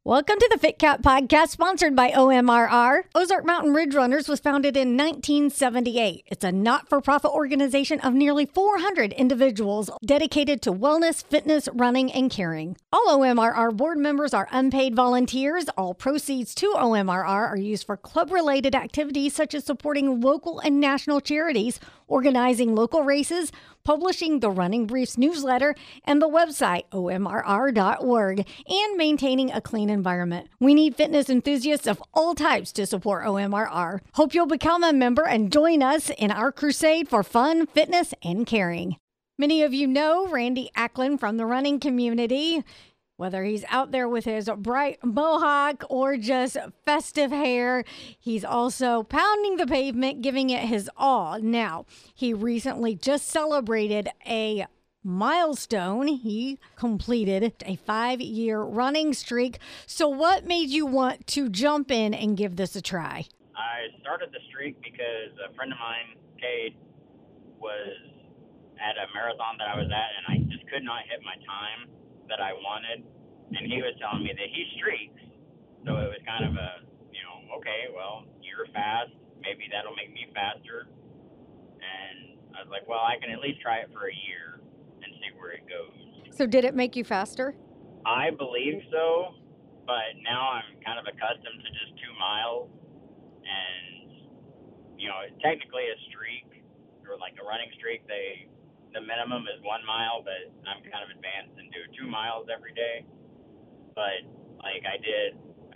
Welcome to the Fit Cat Podcast, sponsored by OMRR. Ozark Mountain Ridge Runners was founded in 1978. It's a not-for-profit organization of nearly 400 individuals dedicated to wellness, fitness, running, and caring. All OMRR board members are unpaid volunteers. All proceeds to OMRR are used for club-related activities such as supporting local and national charities, organizing local races, publishing the Running Briefs newsletter and the website omrr.org, and maintaining a clean environment. We need fitness enthusiasts of all types to support OMRR. Hope you'll become a member and join us in our crusade for fun, fitness, and caring. Many of you know Randy Ackland from the running community. Whether he's out there with his bright mohawk or just festive hair, he's also pounding the pavement, giving it his all. Now, he recently just celebrated a milestone. He completed a 5-year running streak. So what made you want to jump in and give this a try? I started the streak because a friend of mine, Cade, was at a marathon that I was at, and I just could not hit my time that I wanted, and he was telling me that he streaks, so it was kind of a, okay, well, you're fast, maybe that'll make me faster, and I was like, well, I can at least try it for a year and see where it goes. So did it make you faster? I believe so, but now I'm kind of accustomed to just 2 miles, and, technically a streak, or like a running streak, the minimum is 1 mile, but I'm kind of advanced and do 2 miles every day. But like I did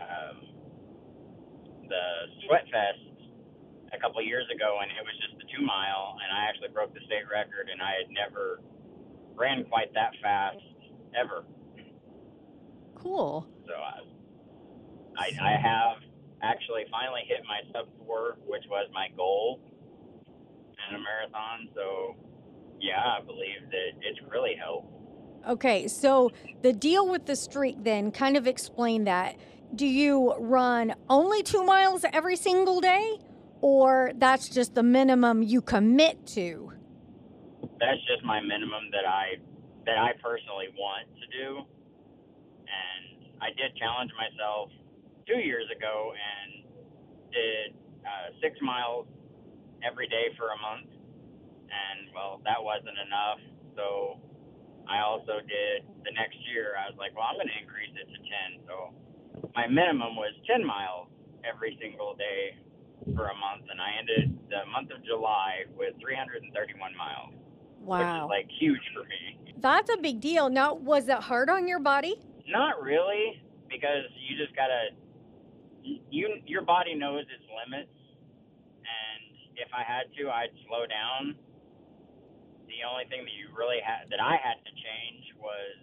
the Sweat Fest a couple of years ago, and it was just the 2 mile, and I actually broke the state record, and I had never ran quite that fast ever. Cool. So I have actually finally hit my sub 4, which was my goal in a marathon. So yeah, I believe that it's really helped. Okay, so the deal with the streak then, kind of explain that. Do you run only 2 miles every single day, or that's just the minimum you commit to? That's just my minimum that I personally want to do. And I did challenge myself 2 years ago and did 6 miles every day for a month. And, well, that wasn't enough, so I also did the next year. I was like, well, I'm going to increase it to 10. So my minimum was 10 miles every single day for a month, and I ended the month of July with 331 miles. Wow. Which is, huge for me. That's a big deal. Now, was it hard on your body? Not really, because you just got to – your body knows its limits, and if I had to, I'd slow down. The only thing that I had to change was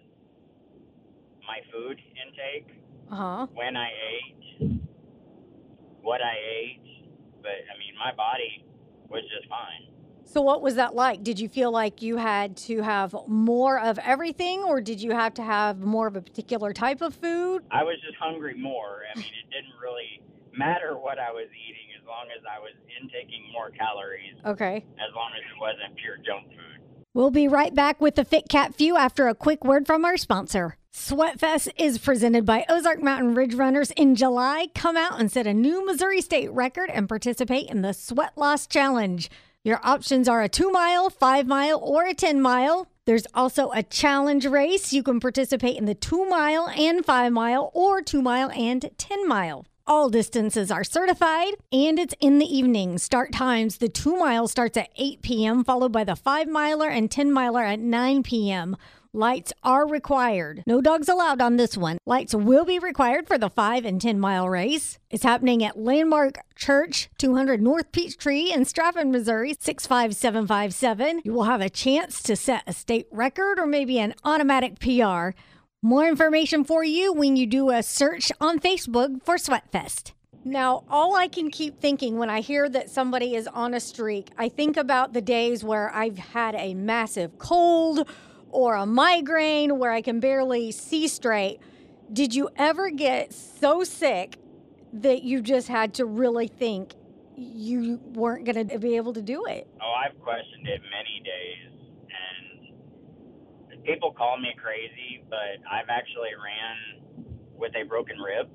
my food intake, when I ate, what I ate, but my body was just fine. So what was that like? Did you feel like you had to have more of everything, or did you have to have more of a particular type of food? I was just hungry more. It didn't really matter what I was eating as long as I was intaking more calories. Okay. As long as it wasn't pure junk food. We'll be right back with the Fit Cat Few after a quick word from our sponsor. Sweatfest is presented by Ozark Mountain Ridge Runners. In July, come out and set a new Missouri State record and participate in the Sweat Loss Challenge. Your options are a 2 mile, 5 mile, or a 10 mile. There's also a challenge race. You can participate in the 2 mile and 5 mile or 2 mile and 10 mile. All distances are certified, and it's in the evening. Start times, the 2 mile starts at 8 p.m., followed by the 5 miler and 10 miler at 9 p.m. Lights are required. No dogs allowed on this one. Lights will be required for the 5 and 10 mile race. It's happening at Landmark Church, 200 North Peachtree in Strafford, Missouri, 65757. You will have a chance to set a state record or maybe an automatic PR. More information for you when you do a search on Facebook for Sweatfest. Now, all I can keep thinking when I hear that somebody is on a streak, I think about the days where I've had a massive cold or a migraine where I can barely see straight. Did you ever get so sick that you just had to really think you weren't going to be able to do it? Oh, I've questioned it many days. People call me crazy, but I've actually ran with a broken rib.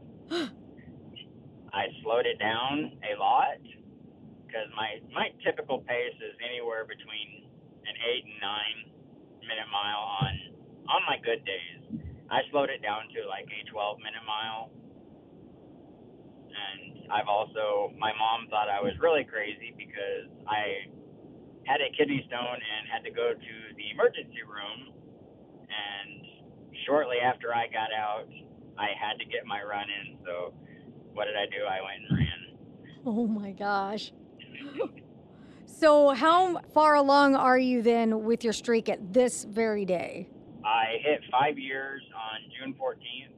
I slowed it down a lot because my typical pace is anywhere between an 8 and 9 minute mile on my good days. I slowed it down to like a 12-minute mile. And my mom thought I was really crazy because I had a kidney stone and had to go to the emergency room. And shortly after I got out, I had to get my run in. So what did I do? I went and ran. Oh my gosh. So how far along are you then with your streak at this very day? I hit 5 years on June 14th,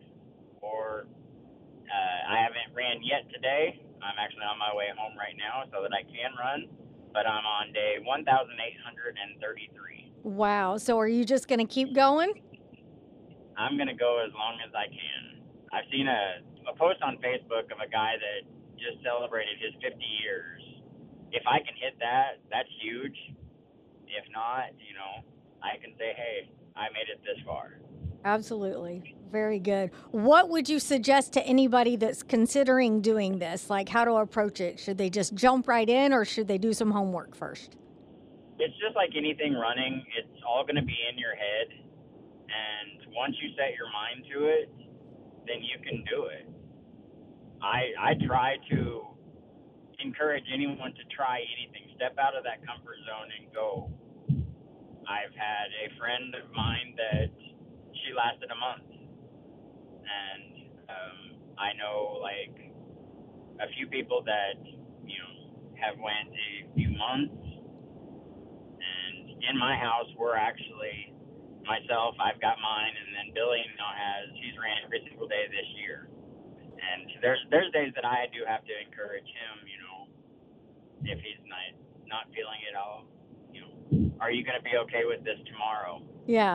I haven't ran yet today. I'm actually on my way home right now so that I can run, but I'm on day 1,833. Wow. So are you just going to keep going? I'm going to go as long as I can. I've seen a post on Facebook of a guy that just celebrated his 50 years. If I can hit that, that's huge. If not, I can say, hey, I made it this far. Absolutely. Very good. What would you suggest to anybody that's considering doing this? Like how to approach it? Should they just jump right in or should they do some homework first? It's just like anything running. It's all going to be in your head. And once you set your mind to it, then you can do it. I try to encourage anyone to try anything. Step out of that comfort zone and go. I've had a friend of mine that she lasted a month. And I know like a few people that, have went a few months. And in my house, we're actually, myself, I've got mine, and then Billy he's ran every single day this year. And there's days that I do have to encourage him, if he's not feeling it all, are you going to be okay with this tomorrow? Yeah.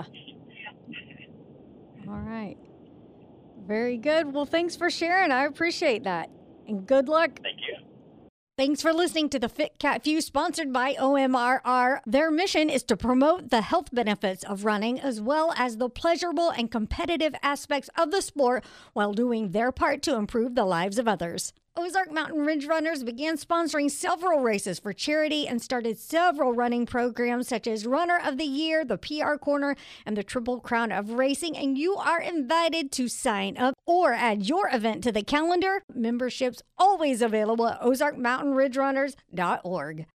All right. Very good. Well, thanks for sharing. I appreciate that. And good luck. Thank you. Thanks for listening to the Fit Cat Few, sponsored by OMRR. Their mission is to promote the health benefits of running as well as the pleasurable and competitive aspects of the sport while doing their part to improve the lives of others. Ozark Mountain Ridge Runners began sponsoring several races for charity and started several running programs such as Runner of the Year, the PR Corner, and the Triple Crown of Racing. And you are invited to sign up or add your event to the calendar. Memberships always available at ozarkmountainridgerunners.org.